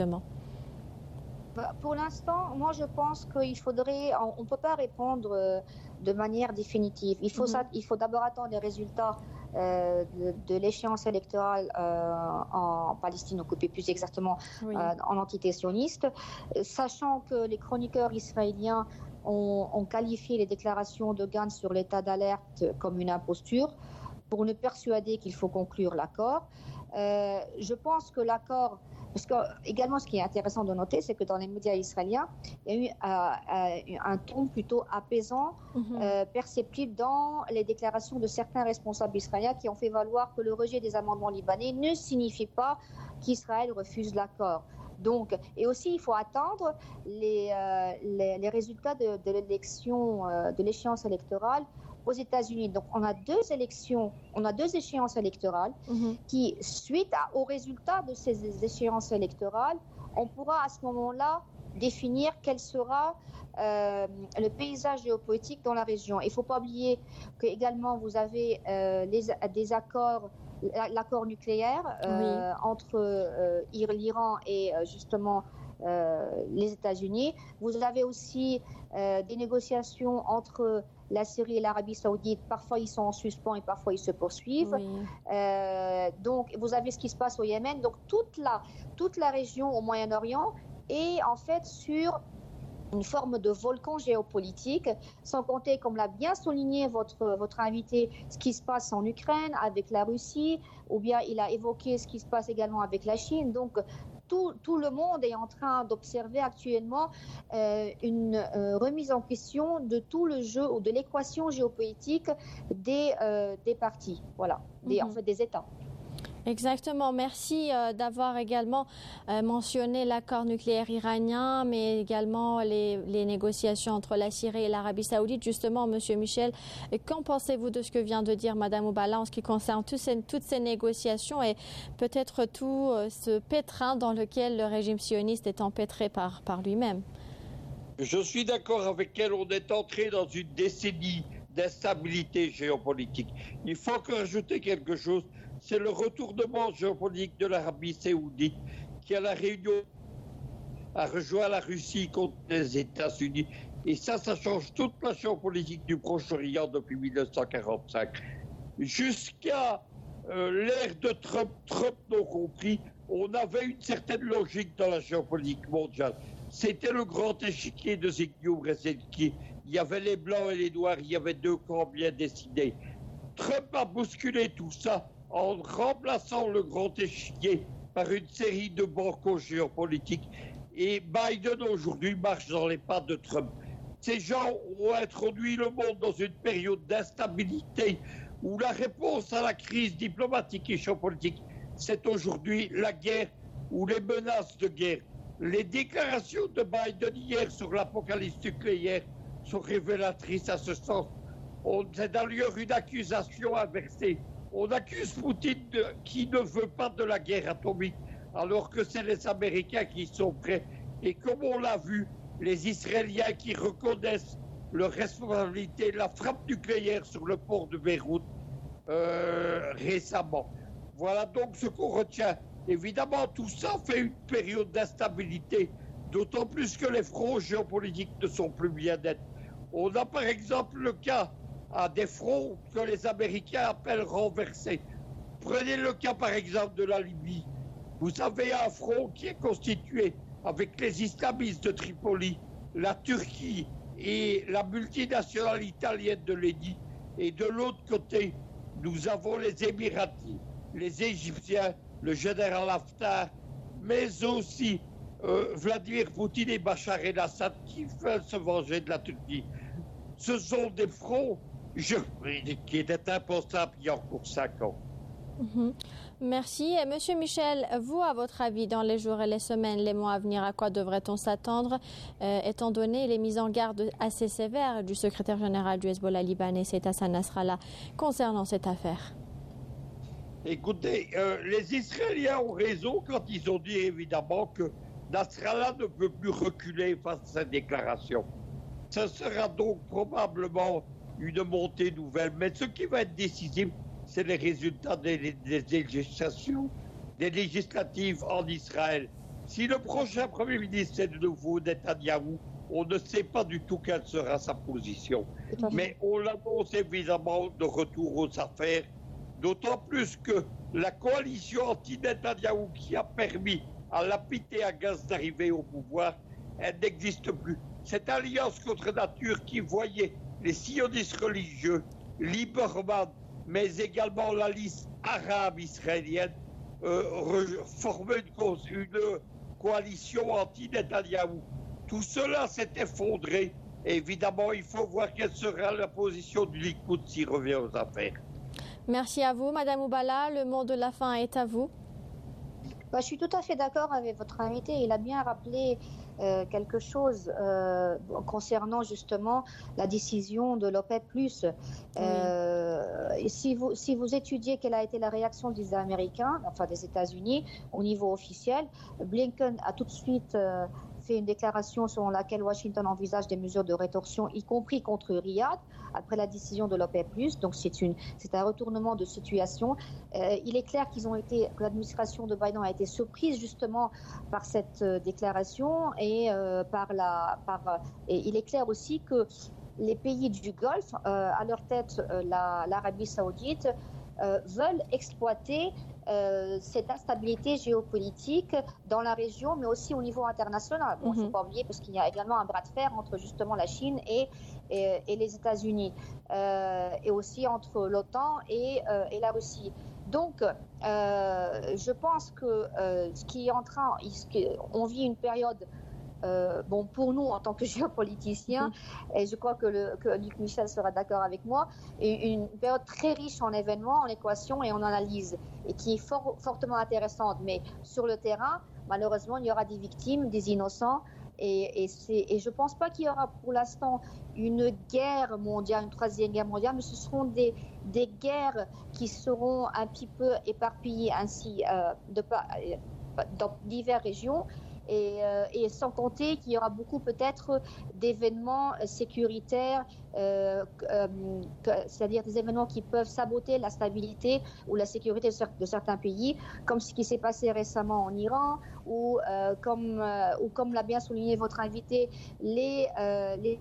Pour l'instant, moi je pense qu'il faudrait, on ne peut pas répondre euh, de manière définitive. Il faut, mm-hmm. il faut d'abord attendre les résultats euh, de, de l'échéance électorale euh, en Palestine occupée, plus exactement oui. euh, en entité sioniste, sachant que les chroniqueurs israéliens ont, ont qualifié les déclarations de Gantz sur l'état d'alerte comme une imposture pour nous persuader qu'il faut conclure l'accord. Euh, je pense que l'accord, parce que également ce qui est intéressant de noter, c'est que dans les médias israéliens, il y a eu euh, euh, un ton plutôt apaisant, mm-hmm. euh, perceptible dans les déclarations de certains responsables israéliens qui ont fait valoir que le rejet des amendements libanais ne signifie pas qu'Israël refuse l'accord. Donc, et aussi, il faut attendre les, euh, les, les résultats de, de l'élection, euh, de l'échéance électorale aux États-Unis. Donc, on a deux élections, on a deux échéances électorales mm-hmm. qui, suite à, aux résultats de ces échéances électorales, on pourra à ce moment-là définir quel sera euh, le paysage géopolitique dans la région. Il ne faut pas oublier que également vous avez euh, les, des accords, l'accord nucléaire euh, oui. entre euh, l'Iran et euh, justement euh, les États-Unis. Vous avez aussi euh, des négociations entre la Syrie et l'Arabie Saoudite. Parfois ils sont en suspens et parfois ils se poursuivent. Oui. Euh, donc vous avez ce qui se passe au Yémen. Donc toute la, toute la région au Moyen-Orient est en fait sur une forme de volcan géopolitique, sans compter, comme l'a bien souligné votre, votre invité, ce qui se passe en Ukraine avec la Russie, ou bien il a évoqué ce qui se passe également avec la Chine. Donc tout, tout le monde est en train d'observer actuellement euh, une euh, remise en question de tout le jeu ou de l'équation géopolitique des, euh, des partis, voilà, des, mm-hmm. en fait des États. Exactement. Merci euh, d'avoir également euh, mentionné l'accord nucléaire iranien, mais également les, les négociations entre la Syrie et l'Arabie Saoudite. Justement, Monsieur Michel, qu'en pensez-vous de ce que vient de dire Madame Oubala en ce qui concerne tous ces, toutes ces négociations et peut-être tout euh, ce pétrin dans lequel le régime sioniste est empêtré par, par lui-même? Je suis d'accord avec elle. On est entré dans une décennie d'instabilité géopolitique. Il faut que rajouter quelque chose. C'est le retournement géopolitique de l'Arabie Saoudite qui, à la Réunion, a rejoint la Russie contre les États-Unis. Et ça, ça change toute la géopolitique du Proche-Orient depuis mille neuf cent quarante-cinq. Jusqu'à euh, l'ère de Trump, Trump non compris, on avait une certaine logique dans la géopolitique mondiale. C'était le grand échiquier de Zbigniew Brzezinski. Il y avait les Blancs et les Noirs, il y avait deux camps bien décidés. Trump a bousculé tout ça en remplaçant le grand échiquier par une série de bancos géopolitiques. Et Biden, aujourd'hui, marche dans les pas de Trump. Ces gens ont introduit le monde dans une période d'instabilité où la réponse à la crise diplomatique et géopolitique, c'est aujourd'hui la guerre ou les menaces de guerre. Les déclarations de Biden hier sur l'apocalypse nucléaire sont révélatrices à ce sens. C'est d'ailleurs une accusation inversée. On accuse Poutine de, qui ne veut pas de la guerre atomique, alors que c'est les Américains qui sont prêts. Et comme on l'a vu, les Israéliens qui reconnaissent leur responsabilité, la frappe nucléaire sur le port de Beyrouth euh, récemment. Voilà donc ce qu'on retient. Évidemment, tout ça fait une période d'instabilité, d'autant plus que les fronts géopolitiques ne sont plus bien nets. On a par exemple le cas à des fronts que les Américains appellent renversés. Prenez le cas par exemple de la Libye. Vous avez un front qui est constitué avec les islamistes de Tripoli, la Turquie et la multinationale italienne de l'Eni. Et de l'autre côté, nous avons les Émiratis, les Égyptiens, le général Haftar, mais aussi euh, Vladimir Poutine et Bachar el-Assad qui veulent se venger de la Turquie. Ce sont des fronts je, qui étaient impensables il y a encore cinq ans. Mmh. Merci. Et Monsieur Michel, vous, à votre avis, dans les jours et les semaines, les mois à venir, à quoi devrait-on s'attendre, euh, étant donné les mises en garde assez sévères du secrétaire général du Hezbollah libanais, c'est Hassan Nasrallah, concernant cette affaire? Écoutez, euh, les Israéliens ont raison quand ils ont dit évidemment que Nasrallah ne peut plus reculer face à cette déclaration. Ce sera donc probablement une montée nouvelle. Mais ce qui va être décisif, c'est les résultats des, des législations, des législatives en Israël. Si le prochain Premier ministre est de nouveau Netanyahou, on ne sait pas du tout quelle sera sa position. Mais on l'annonce évidemment de retour aux affaires, d'autant plus que la coalition anti-Netanyahou qui a permis à Lapid et à Gantz d'arriver au pouvoir, elle n'existe plus. Cette alliance contre nature qui voyait les sionistes religieux, Lieberman, mais également la liste arabe israélienne, euh, former une, une coalition anti-Netanyahou. Tout cela s'est effondré. Et évidemment, il faut voir quelle sera la position du Likoud s'il revient aux affaires. Merci à vous, Madame Oubala. Le mot de la fin est à vous. Bah, je suis tout à fait d'accord avec votre invité. Il a bien rappelé euh, quelque chose euh, concernant justement la décision de l'OPEP plus. Euh, oui. si, vous, si vous étudiez quelle a été la réaction des Américains, enfin des États-Unis, au niveau officiel, Blinken a tout de suite euh, fait une déclaration selon laquelle Washington envisage des mesures de rétorsion, y compris contre Riyad, après la décision de l'OPEP plus. Donc c'est, une, c'est un retournement de situation. Euh, il est clair qu'ils ont été, que l'administration de Biden a été surprise justement par cette euh, déclaration et euh, par la, par, et il est clair aussi que les pays du Golfe, euh, à leur tête euh, la, l'Arabie Saoudite, euh, veulent exploiter euh, cette instabilité géopolitique dans la région, mais aussi au niveau international. Bon, il mm-hmm. ne faut pas oublier parce qu'il y a également un bras de fer entre justement la Chine et Et, et les États-Unis, euh, et aussi entre l'OTAN et, euh, et la Russie. Donc, euh, je pense que euh, ce qui est en train, on vit une période, euh, bon, pour nous en tant que géopoliticiens, mmh. et je crois que, le, que Luc Michel sera d'accord avec moi, une période très riche en événements, en équations et en analyses, et qui est fort, fortement intéressante. Mais sur le terrain, malheureusement, il y aura des victimes, des innocents. Et, et, c'est, et je ne pense pas qu'il y aura pour l'instant une guerre mondiale, une troisième guerre mondiale, mais ce seront des, des guerres qui seront un petit peu éparpillées ainsi euh, de, dans diverses régions. Et, euh, et sans compter qu'il y aura beaucoup peut-être d'événements sécuritaires, euh, euh, que, c'est-à-dire des événements qui peuvent saboter la stabilité ou la sécurité de, cer- de certains pays, comme ce qui s'est passé récemment en Iran, ou, euh, comme, euh, ou comme l'a bien souligné votre invité, les, euh, les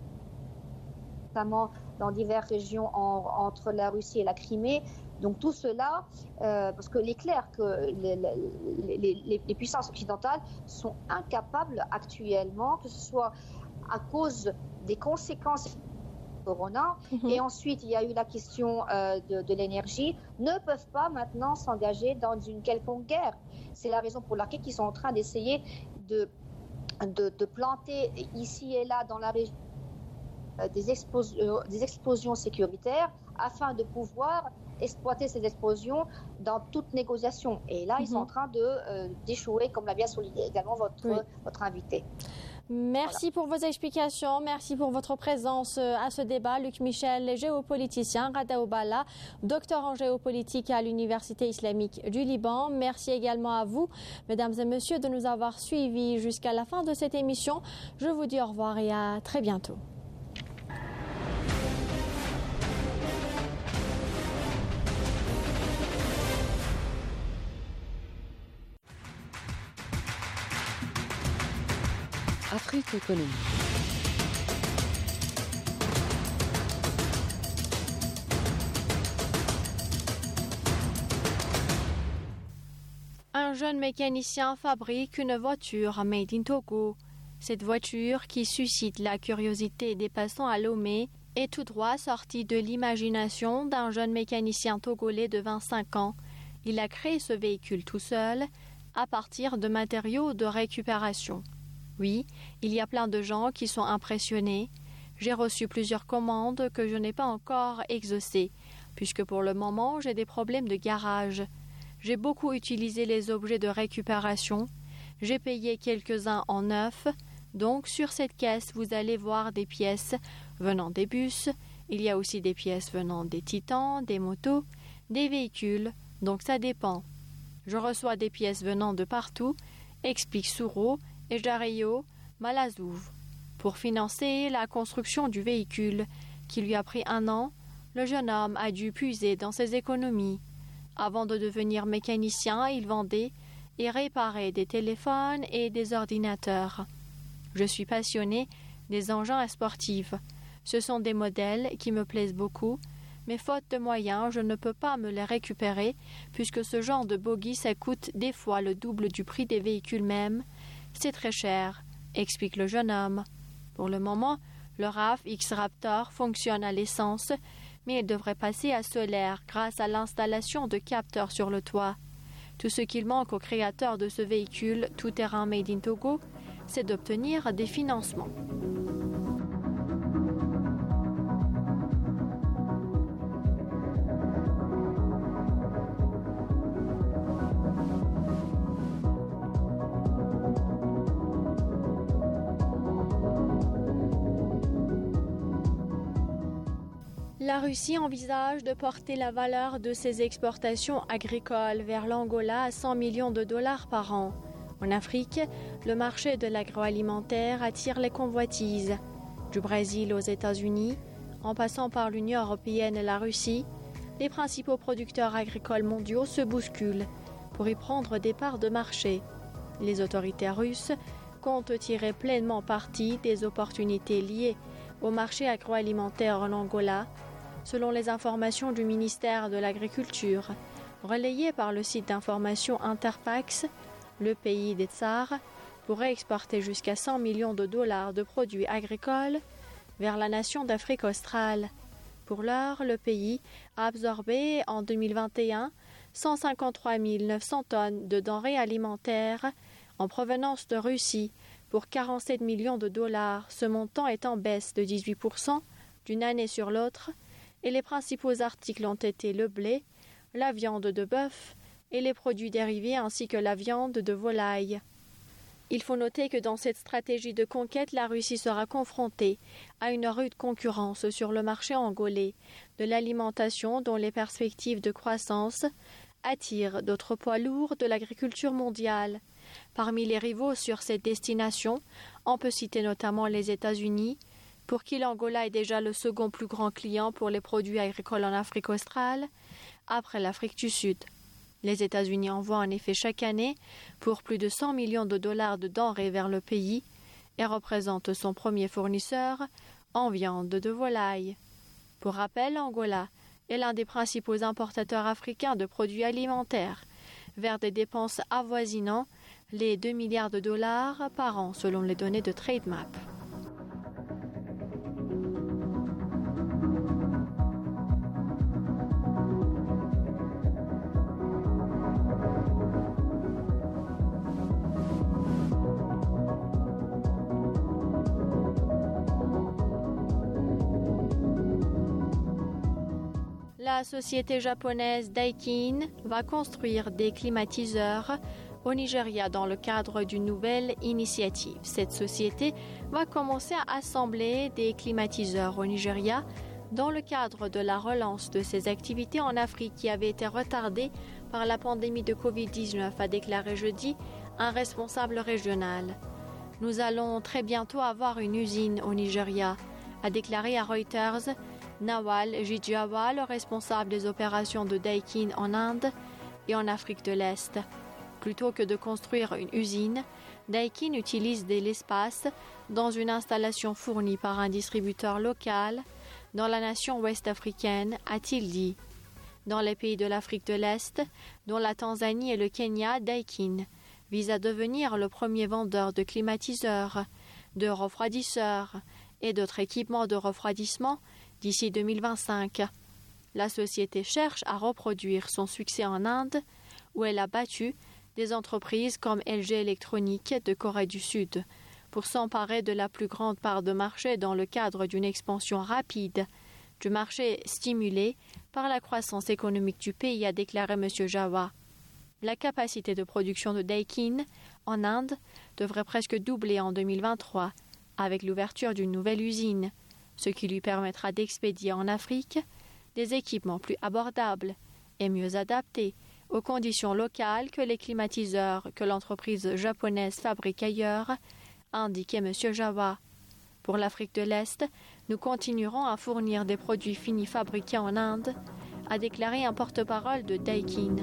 notamment dans diverses régions en, entre la Russie et la Crimée. Donc tout cela, euh, parce qu'il est clair que les, les, les, les puissances occidentales sont incapables actuellement, que ce soit à cause des conséquences du corona, mm-hmm. et ensuite il y a eu la question euh, de, de l'énergie, ne peuvent pas maintenant s'engager dans une quelconque guerre. C'est la raison pour laquelle ils sont en train d'essayer de, de, de planter ici et là dans la région euh, des, expos- euh, des explosions sécuritaires afin de pouvoir exploiter ces explosions dans toute négociation. Et là, mm-hmm. ils sont en train de, euh, d'échouer, comme l'a bien souligné également votre, oui. votre invité. Merci voilà. pour vos explications, merci pour votre présence à ce débat. Luc Michel, géopoliticien, Rada Oubala, docteur en géopolitique à l'Université islamique du Liban. Merci également à vous, mesdames et messieurs, de nous avoir suivis jusqu'à la fin de cette émission. Je vous dis au revoir et à très bientôt. Afrique économique. Un jeune mécanicien fabrique une voiture made in Togo. Cette voiture, qui suscite la curiosité des passants à Lomé, est tout droit sortie de l'imagination d'un jeune mécanicien togolais de vingt-cinq ans. Il a créé ce véhicule tout seul, à partir de matériaux de récupération. Oui, il y a plein de gens qui sont impressionnés. J'ai reçu plusieurs commandes que je n'ai pas encore exaucées, puisque pour le moment j'ai des problèmes de garage. J'ai beaucoup utilisé les objets de récupération. J'ai payé quelques-uns en neuf. Donc sur cette caisse, vous allez voir des pièces venant des bus. Il y a aussi des pièces venant des titans, des motos, des véhicules. Donc ça dépend. Je reçois des pièces venant de partout, explique Souro et Jareyo Malazouv. Pour financer la construction du véhicule, qui lui a pris un an, le jeune homme a dû puiser dans ses économies. Avant de devenir mécanicien, il vendait et réparait des téléphones et des ordinateurs. Je suis passionné des engins sportifs. Ce sont des modèles qui me plaisent beaucoup, mais faute de moyens, je ne peux pas me les récupérer puisque ce genre de bogie, ça coûte des fois le double du prix des véhicules mêmes. C'est très cher, explique le jeune homme. Pour le moment, le R A V X-Raptor fonctionne à l'essence, mais il devrait passer à solaire grâce à l'installation de capteurs sur le toit. Tout ce qu'il manque aux créateurs de ce véhicule tout-terrain made in Togo, c'est d'obtenir des financements. La Russie envisage de porter la valeur de ses exportations agricoles vers l'Angola à cent millions de dollars par an. En Afrique, le marché de l'agroalimentaire attire les convoitises. Du Brésil aux États-Unis, en passant par l'Union européenne et la Russie, les principaux producteurs agricoles mondiaux se bousculent pour y prendre des parts de marché. Les autorités russes comptent tirer pleinement parti des opportunités liées au marché agroalimentaire en Angola, selon les informations du ministère de l'Agriculture, relayées par le site d'information Interfax. Le pays des Tsars pourrait exporter jusqu'à cent millions de dollars de produits agricoles vers la nation d'Afrique australe. Pour l'heure, le pays a absorbé en deux mille vingt et un cent cinquante-trois mille neuf cents tonnes de denrées alimentaires en provenance de Russie pour quarante-sept millions de dollars. Ce montant est en baisse de dix-huit pour cent d'une année sur l'autre, et les principaux articles ont été le blé, la viande de bœuf et les produits dérivés ainsi que la viande de volaille. Il faut noter que dans cette stratégie de conquête, la Russie sera confrontée à une rude concurrence sur le marché angolais de l'alimentation dont les perspectives de croissance attirent d'autres poids lourds de l'agriculture mondiale. Parmi les rivaux sur cette destination, on peut citer notamment les États-Unis, pour qui l'Angola est déjà le second plus grand client pour les produits agricoles en Afrique australe, après l'Afrique du Sud. Les États-Unis envoient en effet chaque année pour plus de cent millions de dollars de denrées vers le pays et représentent son premier fournisseur en viande de volaille. Pour rappel, l'Angola est l'un des principaux importateurs africains de produits alimentaires, vers des dépenses avoisinant les deux milliards de dollars par an selon les données de Trademap. La société japonaise Daikin va construire des climatiseurs au Nigeria dans le cadre d'une nouvelle initiative. Cette société va commencer à assembler des climatiseurs au Nigeria dans le cadre de la relance de ses activités en Afrique qui avait été retardée par la pandémie de covid dix-neuf, a déclaré jeudi un responsable régional. « Nous allons très bientôt avoir une usine au Nigeria », a déclaré à Reuters Nawal Jijawa, le responsable des opérations de Daikin en Inde et en Afrique de l'Est. Plutôt que de construire une usine, Daikin utilise de l'espace dans une installation fournie par un distributeur local dans la nation ouest-africaine, a-t-il dit. Dans les pays de l'Afrique de l'Est, dont la Tanzanie et le Kenya, Daikin vise à devenir le premier vendeur de climatiseurs, de refroidisseurs et d'autres équipements de refroidissement d'ici deux mille vingt-cinq. La société cherche à reproduire son succès en Inde, où elle a battu des entreprises comme L G Electronics de Corée du Sud, pour s'emparer de la plus grande part de marché dans le cadre d'une expansion rapide du marché stimulé par la croissance économique du pays, a déclaré M. Jawa. La capacité de production de Daikin en Inde devrait presque doubler en deux mille vingt-trois avec l'ouverture d'une nouvelle usine, ce qui lui permettra d'expédier en Afrique des équipements plus abordables et mieux adaptés aux conditions locales que les climatiseurs que l'entreprise japonaise fabrique ailleurs, a indiqué M. Jawa. Pour l'Afrique de l'Est, nous continuerons à fournir des produits finis fabriqués en Inde, a déclaré un porte-parole de Daikin.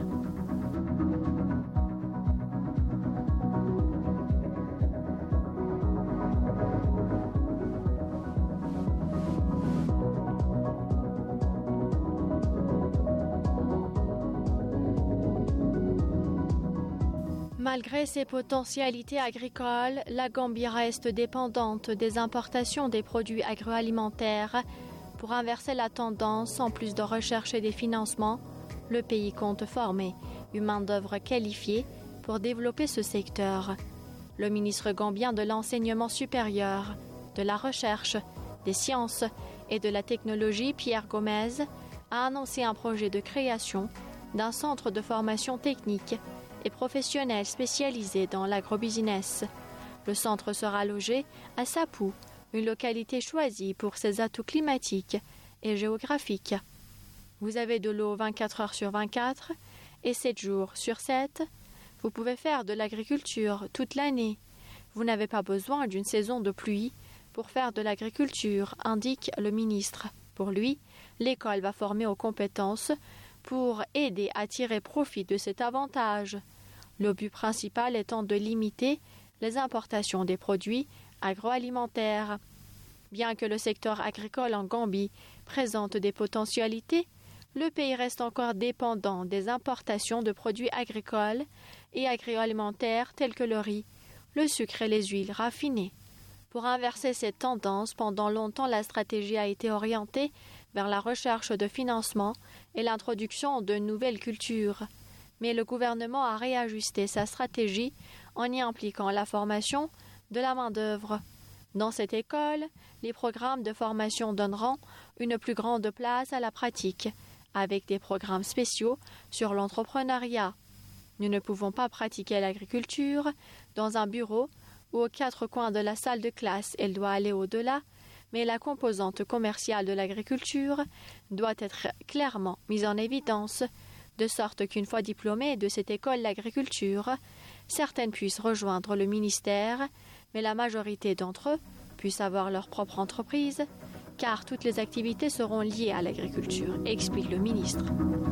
Malgré ses potentialités agricoles, la Gambie reste dépendante des importations des produits agroalimentaires. Pour inverser la tendance, en plus de rechercher des financements, le pays compte former une main-d'œuvre qualifiée pour développer ce secteur. Le ministre gambien de l'Enseignement supérieur, de la Recherche, des Sciences et de la Technologie, Pierre Gomez, a annoncé un projet de création d'un centre de formation technique et professionnels spécialisés dans l'agrobusiness. Le centre sera logé à Sapou, une localité choisie pour ses atouts climatiques et géographiques. Vous avez de l'eau vingt-quatre heures sur vingt-quatre et sept jours sur sept. Vous pouvez faire de l'agriculture toute l'année. Vous n'avez pas besoin d'une saison de pluie pour faire de l'agriculture, indique le ministre. Pour lui, l'école va former aux compétences pour aider à tirer profit de cet avantage. Le but principal étant de limiter les importations des produits agroalimentaires. Bien que le secteur agricole en Gambie présente des potentialités, le pays reste encore dépendant des importations de produits agricoles et agroalimentaires tels que le riz, le sucre et les huiles raffinées. Pour inverser cette tendance, pendant longtemps la stratégie a été orientée vers la recherche de financement et l'introduction de nouvelles cultures. Mais le gouvernement a réajusté sa stratégie en y impliquant la formation de la main-d'œuvre. Dans cette école, les programmes de formation donneront une plus grande place à la pratique, avec des programmes spéciaux sur l'entrepreneuriat. Nous ne pouvons pas pratiquer l'agriculture dans un bureau ou aux quatre coins de la salle de classe. Elle doit aller au-delà, mais la composante commerciale de l'agriculture doit être clairement mise en évidence, de sorte qu'une fois diplômées de cette école d'agriculture, certaines puissent rejoindre le ministère, mais la majorité d'entre eux puissent avoir leur propre entreprise, car toutes les activités seront liées à l'agriculture, explique le ministre.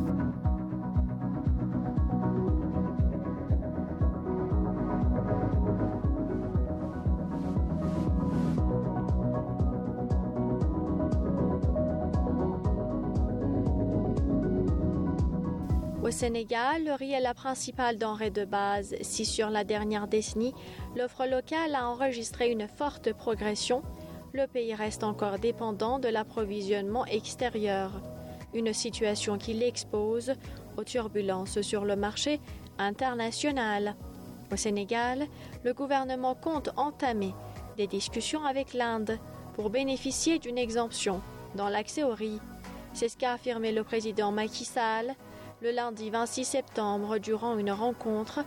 Au Sénégal, le riz est la principale denrée de base. Si sur la dernière décennie, l'offre locale a enregistré une forte progression, le pays reste encore dépendant de l'approvisionnement extérieur. Une situation qui l'expose aux turbulences sur le marché international. Au Sénégal, le gouvernement compte entamer des discussions avec l'Inde pour bénéficier d'une exemption dans l'accès au riz. C'est ce qu'a affirmé le président Macky Sall le lundi vingt-six septembre durant une rencontre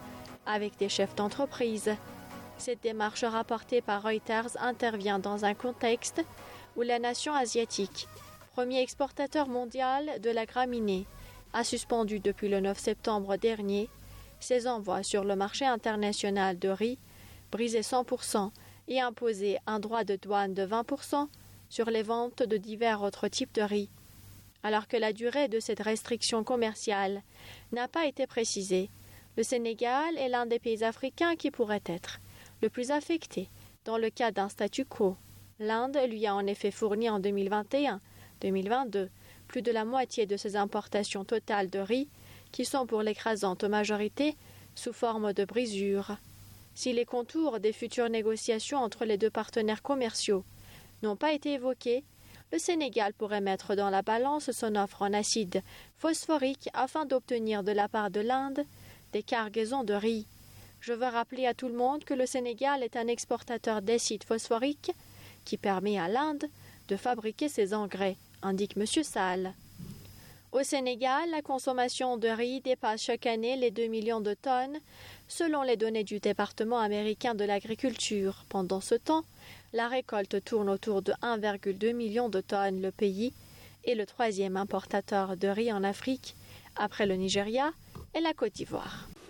avec des chefs d'entreprise. Cette démarche rapportée par Reuters intervient dans un contexte où la nation asiatique, premier exportateur mondial de la graminée, a suspendu depuis le neuf septembre dernier ses envois sur le marché international de riz, brisé cent pour cent et imposé un droit de douane de vingt pour cent sur les ventes de divers autres types de riz. Alors que la durée de cette restriction commerciale n'a pas été précisée, le Sénégal est l'un des pays africains qui pourrait être le plus affecté dans le cas d'un statu quo. L'Inde lui a en effet fourni en deux mille vingt et un deux mille vingt-deux plus de la moitié de ses importations totales de riz, qui sont pour l'écrasante majorité sous forme de brisures. Si les contours des futures négociations entre les deux partenaires commerciaux n'ont pas été évoqués, le Sénégal pourrait mettre dans la balance son offre en acide phosphorique afin d'obtenir de la part de l'Inde des cargaisons de riz. Je veux rappeler à tout le monde que le Sénégal est un exportateur d'acide phosphorique qui permet à l'Inde de fabriquer ses engrais, indique M. Sall. Au Sénégal, la consommation de riz dépasse chaque année les deux millions de tonnes, selon les données du département américain de l'agriculture. Pendant ce temps, la récolte tourne autour de un virgule deux million de tonnes. Le pays est le troisième importateur de riz en Afrique, après le Nigeria et la Côte d'Ivoire.